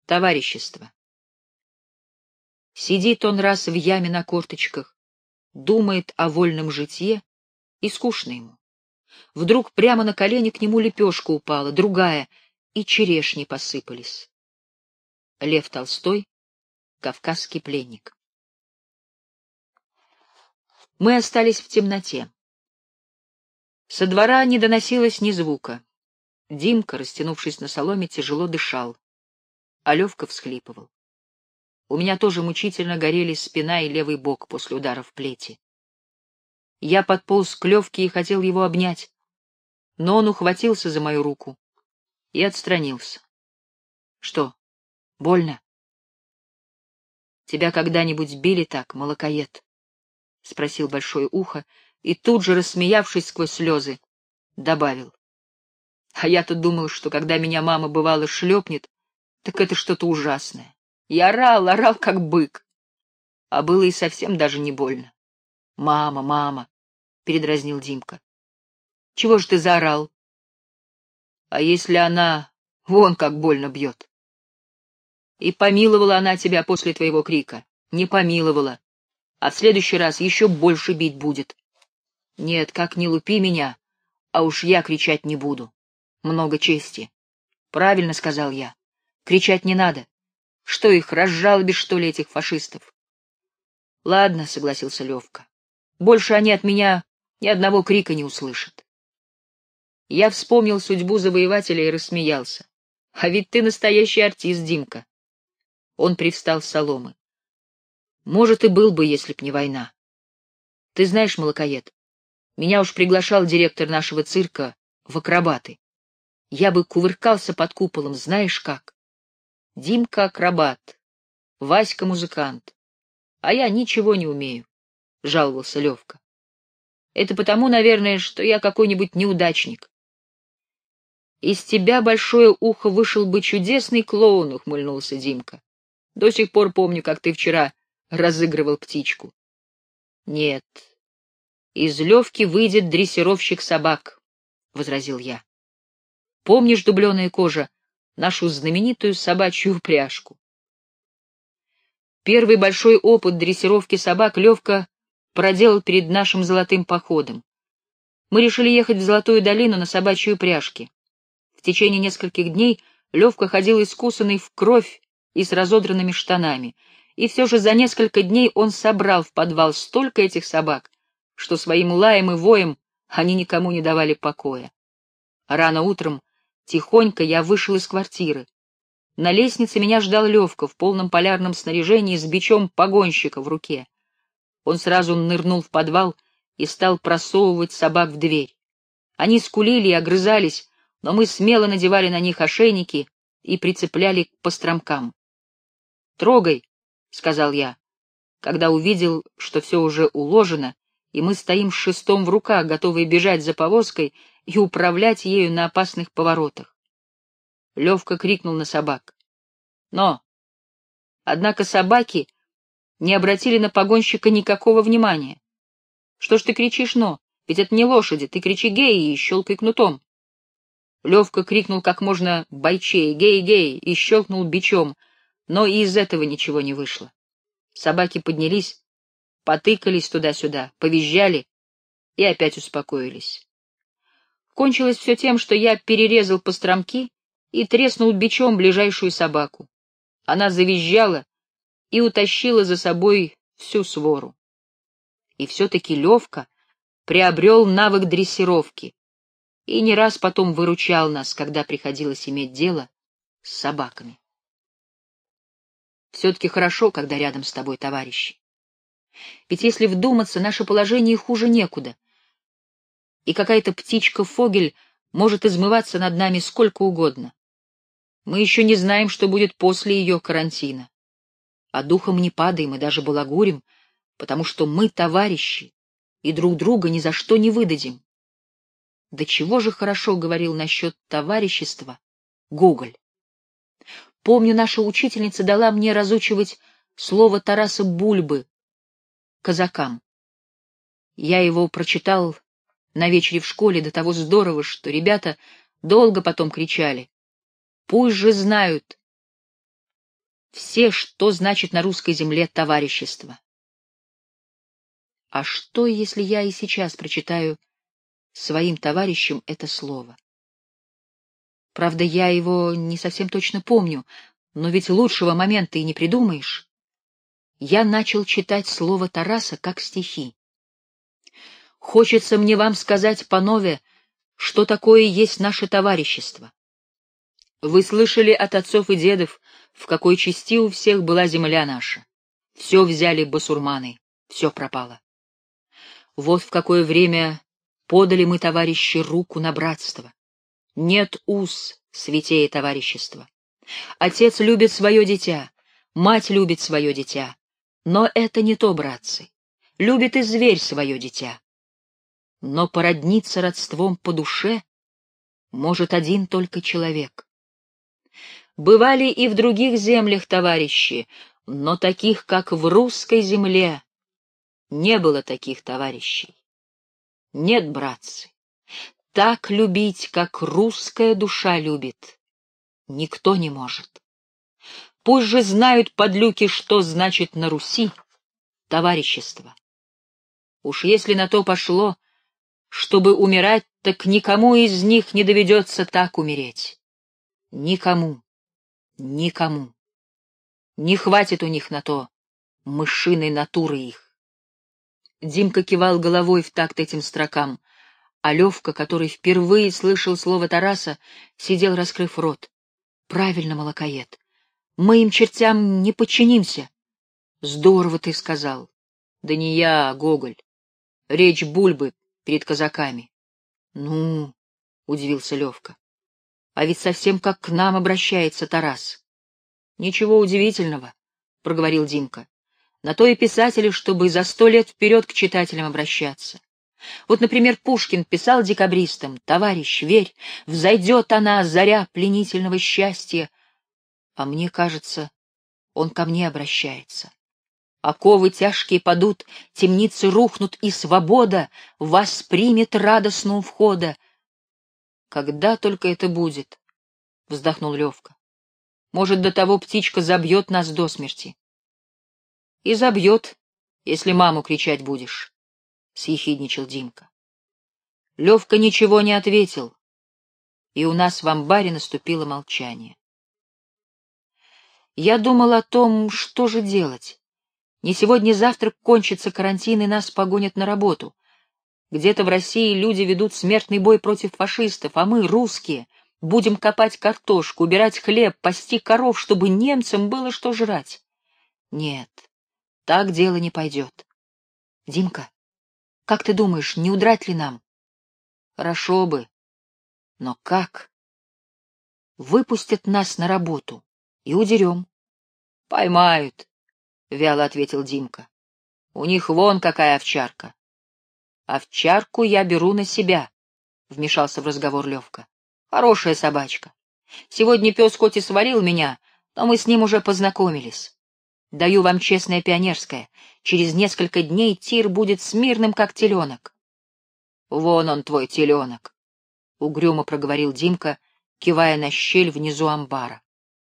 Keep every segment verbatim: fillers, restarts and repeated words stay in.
Товарищество. Сидит он раз в яме на корточках, думает о вольном житье, и скучно ему. Вдруг прямо на колени к нему лепешка упала, другая, и черешни посыпались. Лев Толстой, «Кавказский пленник». Мы остались в темноте. Со двора не доносилось ни звука. Димка, растянувшись на соломе, тяжело дышал, а Левка всхлипывал. У меня тоже мучительно горели спина и левый бок после ударов плети. Я подполз к Левке и хотел его обнять, но он ухватился за мою руку и отстранился. — Что, больно? — Тебя когда-нибудь били так, молокоед? — спросил Большое Ухо и тут же, рассмеявшись сквозь слезы, добавил. — А я-то думал, что когда меня мама бывало шлепнет, так это что-то ужасное. Я орал, орал, как бык. А было и совсем даже не больно. — Мама, мама, — передразнил Димка. — Чего ж ты заорал? — А если она вон как больно бьет? — И помиловала она тебя после твоего крика? — Не помиловала. А в следующий раз еще больше бить будет. — Нет, как не лупи меня, а уж я кричать не буду. Много чести. — Правильно сказал я. Кричать не надо. Что их, разжалобишь, что ли, этих фашистов? — Ладно, — согласился Левка. — Больше они от меня ни одного крика не услышат. Я вспомнил судьбу завоевателя и рассмеялся. — А ведь ты настоящий артист, Димка. Он привстал с соломы. — Может, и был бы, если б не война. Ты знаешь, молокоед, меня уж приглашал директор нашего цирка в акробаты. Я бы кувыркался под куполом, знаешь как? Димка акробат, Васька музыкант, а я ничего не умею, — жаловался Левка. Это потому, наверное, что я какой-нибудь неудачник. Из тебя, Большое Ухо, вышел бы чудесный клоун, — ухмыльнулся Димка. До сих пор помню, как ты вчера разыгрывал птичку. Нет, из Левки выйдет дрессировщик собак, — возразил я. Помнишь, дубленая кожа, нашу знаменитую собачью упряжку? Первый большой опыт дрессировки собак Левка проделал перед нашим золотым походом. Мы решили ехать в Золотую долину на собачьей упряжке. В течение нескольких дней Левка ходил искусанный в кровь и с разодранными штанами, и все же за несколько дней он собрал в подвал столько этих собак, что своим лаем и воем они никому не давали покоя. Рано утром тихонько я вышел из квартиры. На лестнице меня ждал Левка в полном полярном снаряжении с бичом погонщика в руке. Он сразу нырнул в подвал и стал просовывать собак в дверь. Они скулили и огрызались, но мы смело надевали на них ошейники и прицепляли к постромкам. «Трогай», — сказал я, когда увидел, что все уже уложено, и мы стоим с шестом в руках, готовые бежать за повозкой и управлять ею на опасных поворотах. Левка крикнул на собак. Но, однако собаки не обратили на погонщика никакого внимания. Что ж ты кричишь «но»? Ведь это не лошади, ты кричи «гей» и щелкай кнутом. Левка крикнул как можно бойчее «гей, гей» и щелкнул бичом, но и из этого ничего не вышло. Собаки поднялись, потыкались туда-сюда, повизжали и опять успокоились. Кончилось все тем, что я перерезал постромки и треснул бичом ближайшую собаку. Она завизжала и утащила за собой всю свору. И все-таки Левка приобрел навык дрессировки и не раз потом выручал нас, когда приходилось иметь дело с собаками. Все-таки хорошо, когда рядом с тобой товарищи. Ведь если вдуматься, наше положение хуже некуда, и какая-то птичка-фогель может измываться над нами сколько угодно. Мы еще не знаем, что будет после ее карантина. А духом не падаем и даже балагурим, потому что мы товарищи и друг друга ни за что не выдадим. Да чего же хорошо говорил насчет товарищества Гоголь. Помню, наша учительница дала мне разучивать слово Тараса Бульбы казакам. Я его прочитал на вечере в школе до того здорово, что ребята долго потом кричали: «Пусть же знают, все, что значит на русской земле товарищество. А что, если я и сейчас прочитаю своим товарищам это слово? Правда, я его не совсем точно помню, но ведь лучшего момента и не придумаешь. Я начал читать слово Тараса как стихи. Хочется мне вам сказать, панове, что такое есть наше товарищество. Вы слышали от отцов и дедов, в какой части у всех была земля наша. Все взяли басурманы, все пропало. Вот в какое время подали мы, товарищи, руку на братство. Нет уз святее товарищества. Отец любит свое дитя, мать любит свое дитя. Но это не то, братцы. Любит и зверь свое дитя. Но породниться родством по душе может один только человек. Бывали и в других землях товарищи, но таких, как в русской земле, не было таких товарищей. Нет, братцы, так любить, как русская душа любит, никто не может. Пусть же знают подлюки, что значит на Руси товарищество. Уж если на то пошло, чтобы умирать, так никому из них не доведется так умереть. Никому, никому. Не хватит у них на то мышиной натуры их. Димка кивал головой в такт этим строкам, а Левка, который впервые слышал слово Тараса, сидел, раскрыв рот. Правильно, молокоед. Мы им чертям не подчинимся. Здорово ты сказал. Да не я, а Гоголь. Речь Бульбы перед казаками. Ну, удивился Левка. А ведь совсем как к нам обращается Тарас. Ничего удивительного, проговорил Димка. На то и писатели, чтобы за сто лет вперед к читателям обращаться. Вот, например, Пушкин писал декабристам: «Товарищ, верь, взойдет она, заря пленительного счастья». А мне кажется, он ко мне обращается. Оковы тяжкие падут, темницы рухнут, и свобода вас примет радостно у входа. Когда только это будет? — вздохнул Левка. Может, до того птичка забьет нас до смерти. И забьет, если маму кричать будешь, — съехидничал Димка. Левка ничего не ответил, и у нас в амбаре наступило молчание. Я думал о том, что же делать. Не сегодня-завтра кончится карантин, и нас погонят на работу. Где-то в России люди ведут смертный бой против фашистов, а мы, русские, будем копать картошку, убирать хлеб, пасти коров, чтобы немцам было что жрать. Нет, так дело не пойдет. Димка, как ты думаешь, не удрать ли нам? Хорошо бы. Но как? Выпустят нас на работу и удерем. Поймают, — вяло ответил Димка. У них вон какая овчарка. Овчарку я беру на себя, — вмешался в разговор Левка. Хорошая собачка. Сегодня пес хоть и свалил меня, но мы с ним уже познакомились. Даю вам честное пионерское. Через несколько дней Тир будет смирным, как теленок. Вон он, твой теленок, — угрюмо проговорил Димка, кивая на щель внизу амбара.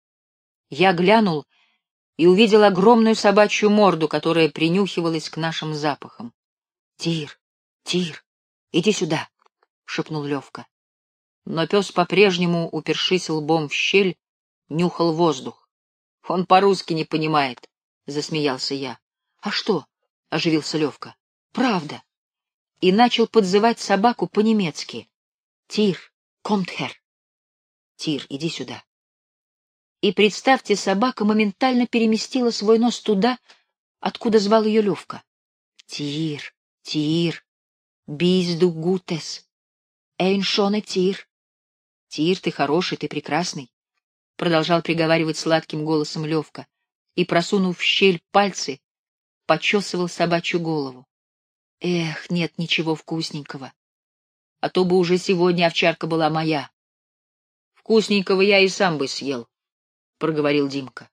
Я глянул и увидел огромную собачью морду, которая принюхивалась к нашим запахам. — Тир, Тир, иди сюда, — шепнул Левка. Но пес, по-прежнему упершись лбом в щель, нюхал воздух. — Он по-русски не понимает, — засмеялся я. — А что? — оживился Левка. — Правда. И начал подзывать собаку по-немецки. — Тир, kommt her. Тир, иди сюда. И, представьте, собака моментально переместила свой нос туда, откуда звал ее Левка. — Тир, Тир, bist du gutes? Ein schöner Тир. Тир, ты хороший, ты прекрасный, — продолжал приговаривать сладким голосом Левка, и, просунув в щель пальцы, почесывал собачью голову. Эх, нет ничего вкусненького. А то бы уже сегодня овчарка была моя. Вкусненького я и сам бы съел, — проговорил Димка.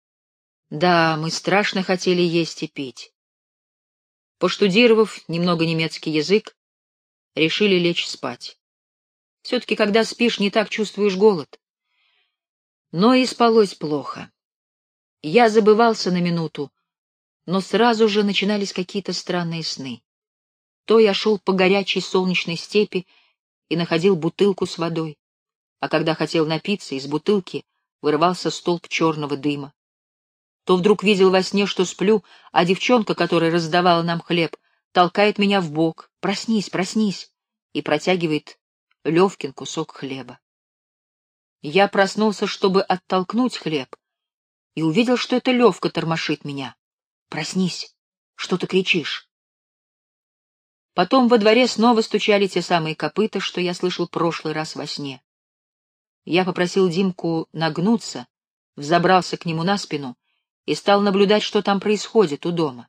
Да, мы страшно хотели есть и пить. Поштудировав немного немецкий язык, решили лечь спать. Все-таки, когда спишь, не так чувствуешь голод. Но и спалось плохо. Я забывался на минуту, но сразу же начинались какие-то странные сны. То я шел по горячей солнечной степи и находил бутылку с водой, а когда хотел напиться, из бутылки вырывался столб черного дыма. То вдруг видел во сне, что сплю, а девчонка, которая раздавала нам хлеб, толкает меня в бок: «Проснись, проснись!» и протягивает Левкин кусок хлеба. Я проснулся, чтобы оттолкнуть хлеб, и увидел, что это Левка тормошит меня. «Проснись! Что ты кричишь?» Потом во дворе снова стучали те самые копыта, что я слышал прошлый раз во сне. Я попросил Димку нагнуться, взобрался к нему на спину и стал наблюдать, что там происходит у дома.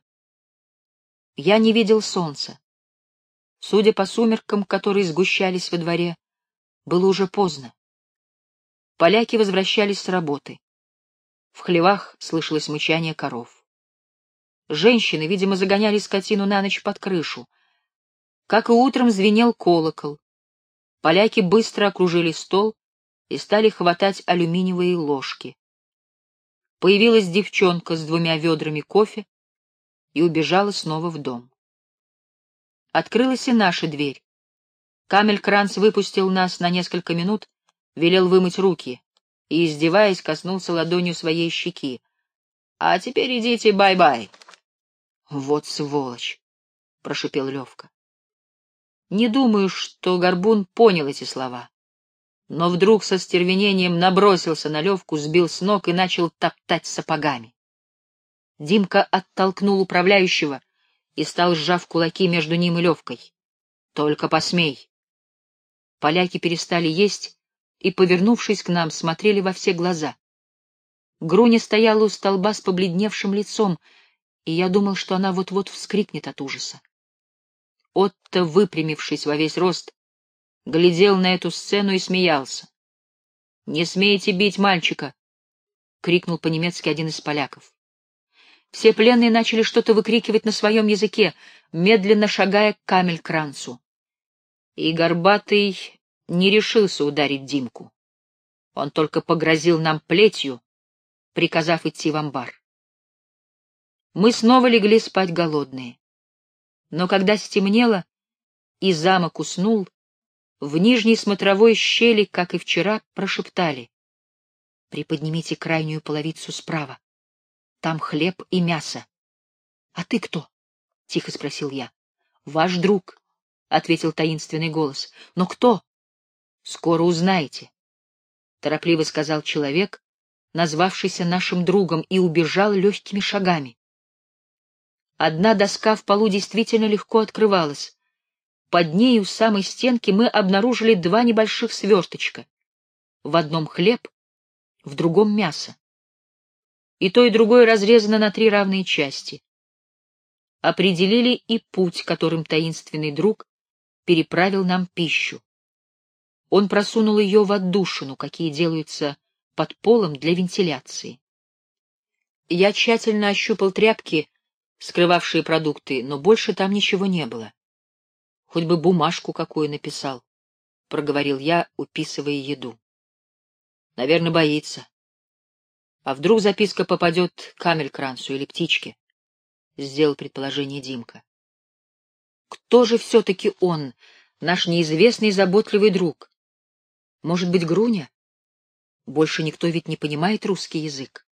Я не видел солнца. Судя по сумеркам, которые сгущались во дворе, было уже поздно. Поляки возвращались с работы. В хлевах слышалось мычание коров. Женщины, видимо, загоняли скотину на ночь под крышу. Как и утром, звенел колокол. Поляки быстро окружили стол и стали хватать алюминиевые ложки. Появилась девчонка с двумя ведрами кофе и убежала снова в дом. Открылась и наша дверь. Камель-Кранц выпустил нас на несколько минут, велел вымыть руки и, издеваясь, коснулся ладонью своей щеки. «А теперь идите бай-бай». «Вот сволочь!» — прошипел Левка. Не думаю, что Горбун понял эти слова, но вдруг со стервенением набросился на Левку, сбил с ног и начал топтать сапогами. Димка оттолкнул управляющего и стал, сжав кулаки между ним и Левкой. «Только посмей!» Поляки перестали есть и, повернувшись к нам, смотрели во все глаза. Груня стояла у столба с побледневшим лицом, и я думал, что она вот-вот вскрикнет от ужаса. Отто, выпрямившись во весь рост, глядел на эту сцену и смеялся. «Не смейте бить мальчика!» — крикнул по-немецки один из поляков. Все пленные начали что-то выкрикивать на своем языке, медленно шагая к Камель-Кранцу. И Горбатый не решился ударить Димку. Он только погрозил нам плетью, приказав идти в амбар. Мы снова легли спать голодные. Но когда стемнело и замок уснул, в нижней смотровой щели, как и вчера, прошептали: «Приподнимите крайнюю половицу справа. Там хлеб и мясо». «А ты кто?» — тихо спросил я. «Ваш друг», — ответил таинственный голос. «Но кто?» «Скоро узнаете», — торопливо сказал человек, назвавшийся нашим другом, и убежал легкими шагами. Одна доска в полу действительно легко открывалась. Под ней у самой стенки мы обнаружили два небольших сверточка. В одном хлеб, в другом мясо. И то, и другое разрезано на три равные части. Определили и путь, которым таинственный друг переправил нам пищу. Он просунул ее в отдушину, какие делаются под полом для вентиляции. Я тщательно ощупал тряпки, скрывавшие продукты, но больше там ничего не было. Хоть бы бумажку какую написал, — проговорил я, уписывая еду. Наверное, боится. А вдруг записка попадет к Камель-Кранцу или птичке? — сделал предположение Димка. Кто же все-таки он, наш неизвестный заботливый друг? Может быть, Груня? Больше никто ведь не понимает русский язык.